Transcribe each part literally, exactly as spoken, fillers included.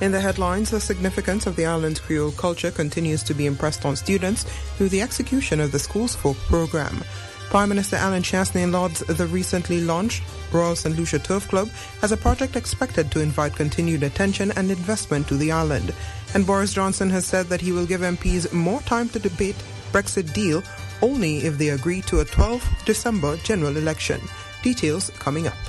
In the headlines, the significance of the island's Creole culture continues to be impressed on students through the execution of the school's folk program. Prime Minister Alan Chasney lauds the recently launched Royal Saint Lucia Turf Club as a project expected to invite continued attention and investment to the island. And Boris Johnson has said that he will give M Ps more time to debate Brexit deal only if they agree to a twelfth of December general election. Details coming up.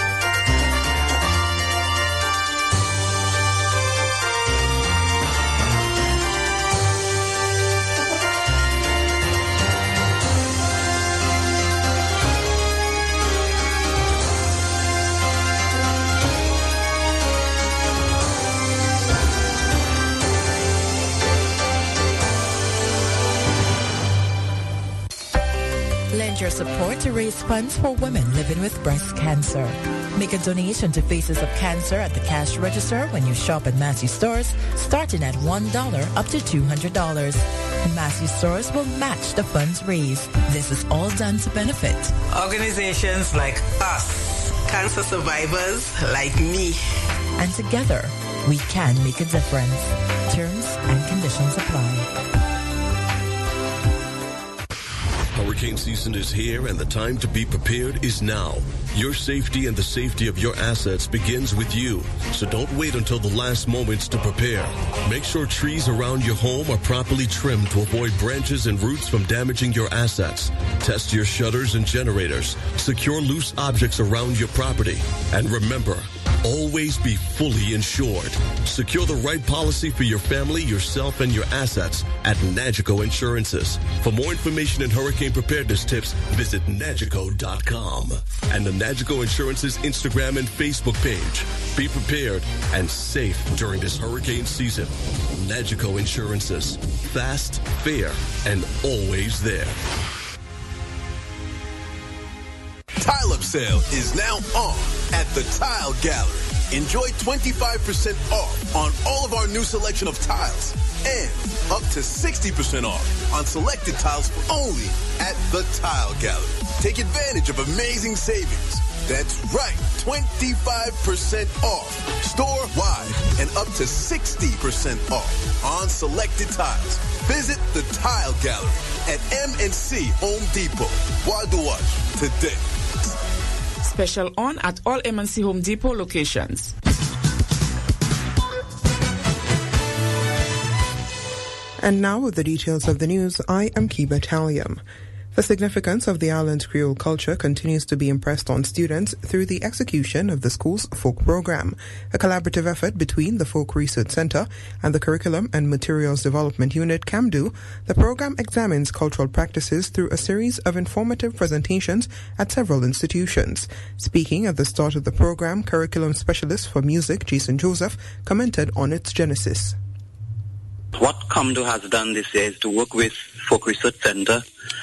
Lend your support to raise funds for women living with breast cancer. Make a donation to Faces of Cancer at the cash register when you shop at Massey Stores, starting at one dollar up to two hundred dollars. Massey Stores will match the funds raised. This is all done to benefit organizations like us, cancer survivors like me. And together, we can make a difference. Terms and conditions apply. Hurricane season is here and the time to be prepared is now. Your safety and the safety of your assets begins with you. So don't wait until the last moments to prepare. Make sure trees around your home are properly trimmed to avoid branches and roots from damaging your assets. Test your shutters and generators. Secure loose objects around your property. And remember, always be fully insured. Secure the right policy for your family, yourself, and your assets at Nagico Insurances. For more information and hurricane preparedness tips, visit Nagico dot com and the Nagico Insurances Instagram and Facebook page. Be prepared and safe during this hurricane season. Nagico Insurances. Fast, fair, and always there. Tile Up Sale is now on at the Tile Gallery. Enjoy twenty-five percent off on all of our new selection of tiles and up to sixty percent off on selected tiles only at the Tile Gallery. Take advantage of amazing savings. That's right, twenty-five percent off store-wide and up to sixty percent off on selected tiles. Visit the Tile Gallery at M and C Home Depot, Waduwash today. Special on at all M and C Home Depot locations. And now with the details of the news, I am Kiba Taliam. The significance of the island's Creole culture continues to be impressed on students through the execution of the school's folk program, a collaborative effort between the Folk Research Center and the Curriculum and Materials Development Unit, CAMDU. The program examines cultural practices through a series of informative presentations at several institutions. Speaking at the start of the program, curriculum specialist for music, Jason Joseph, commented on its genesis. What CAMDU has done this year is to work with Folk Research Center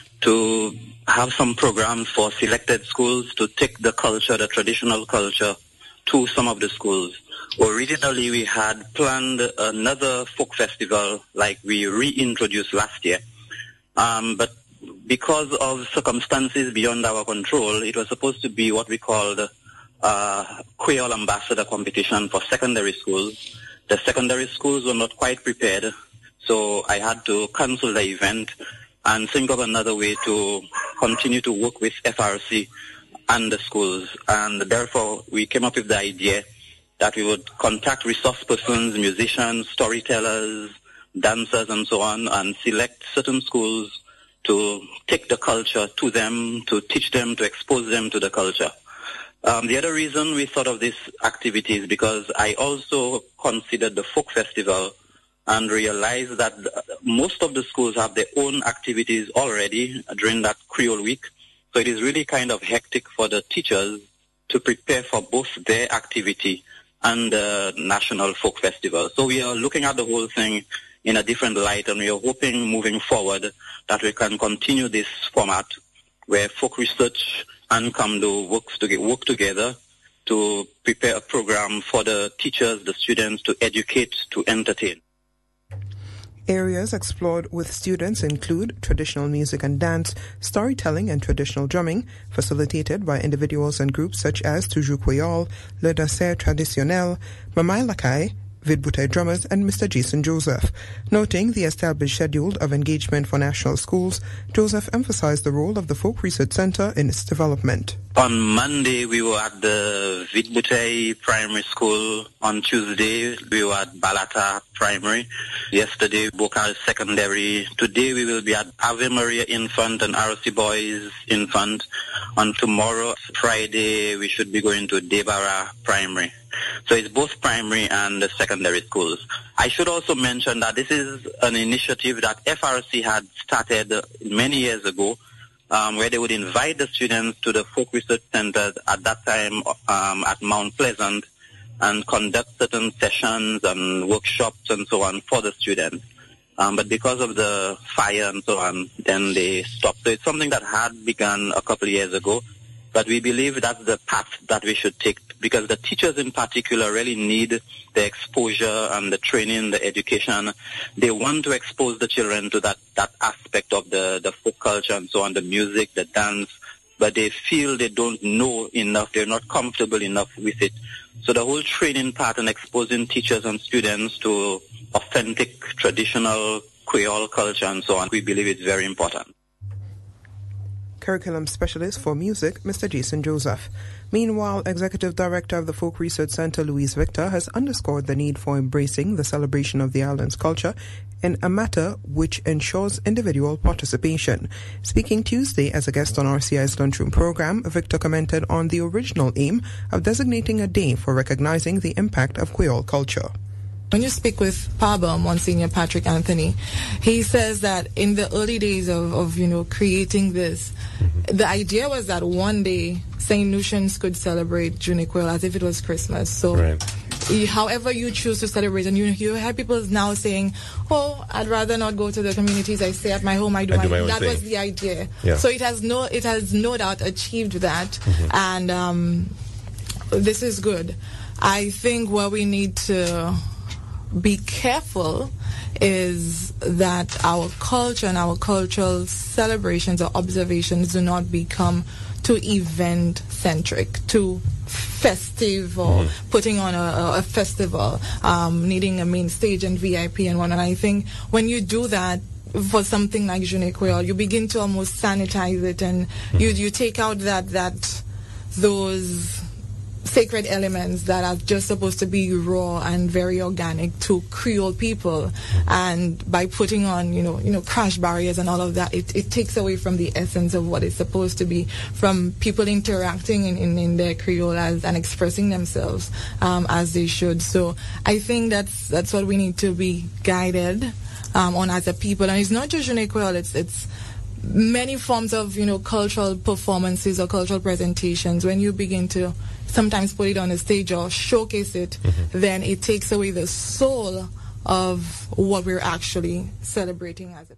to have some programs for selected schools to take the culture, the traditional culture, to some of the schools. Originally, we had planned another folk festival like we reintroduced last year. Um, but because of circumstances beyond our control, it was supposed to be what we called uh, Creole Ambassador competition for secondary schools. The secondary schools were not quite prepared, so I had to cancel the event and think of another way to continue to work with F R C and the schools. And therefore, we came up with the idea that we would contact resource persons, musicians, storytellers, dancers, and so on, and select certain schools to take the culture to them, to teach them, to expose them to the culture. Um, the other reason we thought of this activity is because I also considered the folk festival and realized that most of the schools have their own activities already during that Creole week. So it is really kind of hectic for the teachers to prepare for both their activity and the National Folk Festival. So we are looking at the whole thing in a different light, and we are hoping moving forward that we can continue this format where Folk Research and CAMDU works to get, work together to prepare a program for the teachers, the students, to educate, to entertain. Areas explored with students include traditional music and dance, storytelling and traditional drumming, facilitated by individuals and groups such as Toujours Creole, Le Danser Traditionnel, Mamai Lakai, Vidbute drummers, and Mister Jason Joseph. Noting the established schedule of engagement for national schools, Joseph emphasized the role of the Folk Research Center in its development. On Monday, we were at the Vidbute Primary School. On Tuesday, we were at Balata Primary. Yesterday, Bokal Secondary. Today, we will be at Ave Maria Infant and R C Boys Infant. On tomorrow, Friday, we should be going to Debara Primary. So it's both primary and secondary schools. I should also mention that this is an initiative that F R C had started many years ago, um, where they would invite the students to the Folk Research Center at that time um, at Mount Pleasant and conduct certain sessions and workshops and so on for the students. Um, but because of the fire and so on, then they stopped. So it's something that had begun a couple of years ago. But we believe that's the path that we should take, because the teachers in particular really need the exposure and the training, the education. They want to expose the children to that, that aspect of the, the folk culture and so on, the music, the dance, but they feel they don't know enough, they're not comfortable enough with it. So the whole training part and exposing teachers and students to authentic, traditional Creole culture and so on, we believe it's very important. Curriculum Specialist for Music, Mister Jason Joseph. Meanwhile, Executive Director of the Folk Research Center, Louise Victor, has underscored the need for embracing the celebration of the island's culture in a matter which ensures individual participation. Speaking Tuesday as a guest on R C I's Lunchroom program, Victor commented on the original aim of designating a day for recognizing the impact of Creole culture. When you speak with Paba, Monsignor Patrick Anthony, he says that in the early days of, of you know, creating this, the idea was that one day Saint Lucians could celebrate Journée Creole as if it was Christmas. So right. you, however you choose to celebrate, and you, you have people now saying, oh, I'd rather not go to the communities, I stay at my home, I do, I my, do my own That thing. Was the idea. Yeah. So it has no, it has no doubt achieved that, mm-hmm. and um, this is good. I think what we need to be careful is that our culture and our cultural celebrations or observations do not become too event-centric, too festive, or mm-hmm. putting on a, a festival, um, needing a main stage and V I P and whatnot. I think when you do that for something like Journée Creole, you begin to almost sanitize it, and mm-hmm. you you take out that that those sacred elements that are just supposed to be raw and very organic to Creole people, and by putting on, you know, you know, crash barriers and all of that, it, it takes away from the essence of what it's supposed to be, from people interacting in, in, in their Creole as, and expressing themselves um, as they should. So I think that's that's what we need to be guided um, on as a people, and it's not just Journée Creole, it's it's many forms of, you know, cultural performances or cultural presentations. When you begin to sometimes put it on a stage or showcase it, mm-hmm. then it takes away the soul of what we're actually celebrating as a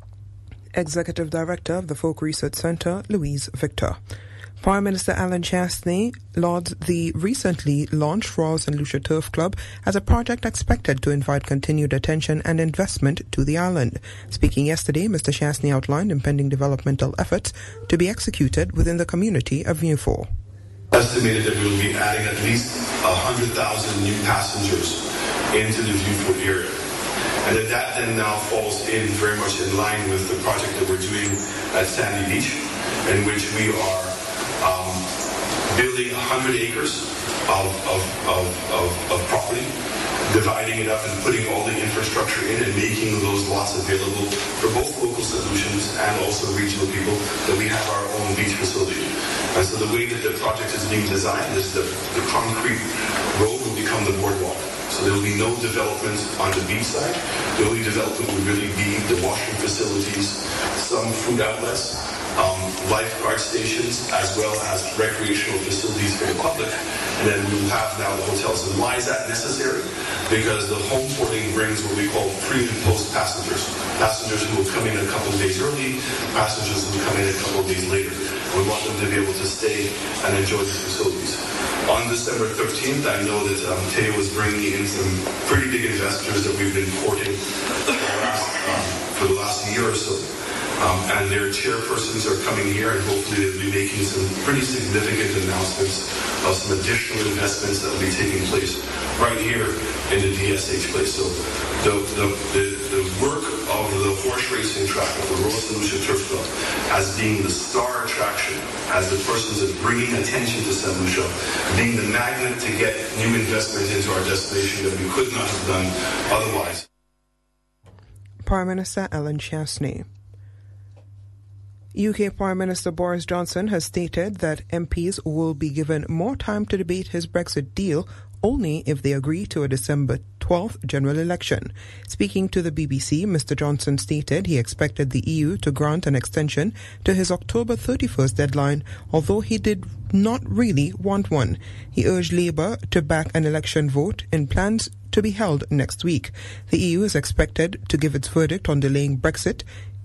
Executive Director of the Folk Research Center, Louise Victor. Prime Minister Alan Chastney lauds the recently launched Ross and Lucia Turf Club as a project expected to invite continued attention and investment to the island. Speaking yesterday, Mister Chastney outlined impending developmental efforts to be executed within the community of Vieux-Fort. Estimated that we will be adding at least one hundred thousand new passengers into the Vieux-Fort area. And that, that then now falls in very much in line with the project that we're doing at Sandy Beach, in which we are Um, building one hundred acres of, of, of, of, of property, dividing it up and putting all the infrastructure in and making those lots available for both local solutions and also regional people, that we have our own beach facility. And so the way that the project is being designed is that the concrete road will become the boardwalk. So there will be no development on the beach side. The only development will really be the washing facilities, some food outlets, Um, lifeguard stations, as well as recreational facilities for the public. And then we will have now the hotels. And why is that necessary? Because the home porting brings what we call pre and post passengers. Passengers who will come in a couple of days early, passengers who will come in a couple of days later. We want them to be able to stay and enjoy the facilities. On December thirteenth, I know that um, Teo is bringing in some pretty big investors that we've been courting for the last, um, for the last year or so. Um, and their chairpersons are coming here, and hopefully they'll be making some pretty significant announcements of some additional investments that will be taking place right here in the D S H place. So the, the, the, the work of the horse racing track of the Royal Saint Lucia Turf Club as being the star attraction, as the persons that bringing attention to Saint Lucia, being the magnet to get new investment into our destination that we could not have done otherwise. Prime Minister Ellen Chastney. U K Prime Minister Boris Johnson has stated that M Ps will be given more time to debate his Brexit deal only if they agree to a December twelfth general election. Speaking to the B B C, Mister Johnson stated he expected the E U to grant an extension to his October thirty-first deadline, although he did not really want one. He urged Labour to back an election vote in plans to be held next week. The E U is expected to give its verdict on delaying Brexit,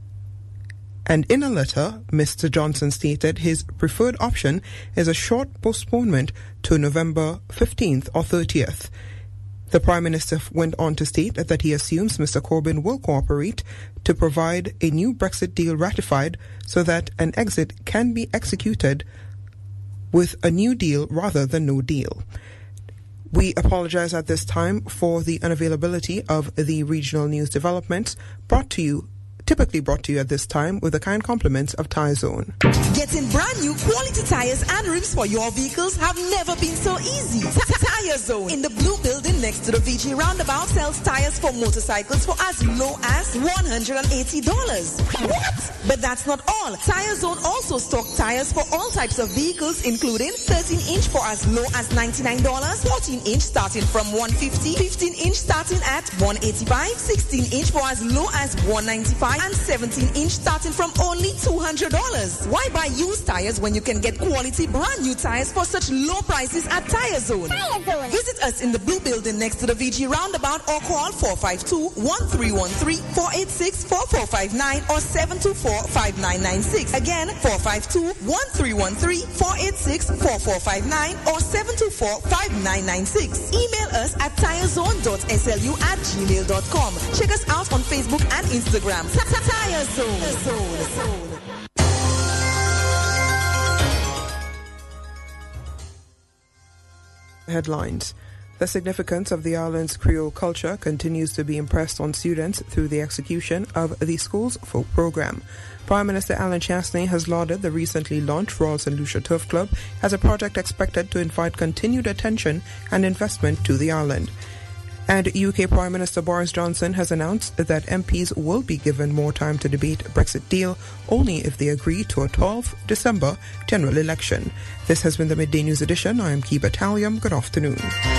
and in a letter, Mister Johnson stated his preferred option is a short postponement to November fifteenth or thirtieth. The Prime Minister went on to state that he assumes Mister Corbyn will cooperate to provide a new Brexit deal ratified so that an exit can be executed with a new deal rather than no deal. We apologize at this time for the unavailability of the regional news developments brought to you typically brought to you at this time with the kind compliments of Tire Zone. Getting brand new quality tires and rims for your vehicles have never been so easy. Tire Zone in the blue building next to the V G roundabout sells tires for motorcycles for as low as one hundred eighty dollars. What? But that's not all. Tire Zone also stocks tires for all types of vehicles, including thirteen inch for as low as ninety-nine dollars, fourteen inch starting from one hundred fifty dollars, fifteen inch starting at one hundred eighty-five dollars, sixteen inch for as low as one hundred ninety-five dollars, and seventeen inch starting from only two hundred dollars. Why buy used tires when you can get quality brand new tires for such low prices at Tire Zone? Tire Zone. Visit us in the blue building next to the V G roundabout or call four five two, one three one three, four eight six, four four five nine or seven two four, five nine nine six. Again, four five two, one three one three, four eight six, four four five nine or seven two four, five nine nine six. Email us at tirezone dot s l u at gmail dot com. Check us out on Facebook and Instagram. Tire Zone. Headlines. The significance of the island's Creole culture continues to be impressed on students through the execution of the school's folk program. Prime Minister Ellen Chastney has lauded the recently launched Royal Saint Lucia Turf Club as a project expected to invite continued attention and investment to the island. And U K Prime Minister Boris Johnson has announced that M Ps will be given more time to debate Brexit deal only if they agree to a twelfth December general election. This has been the Midday News Edition. I am Kiba Talium. Good afternoon.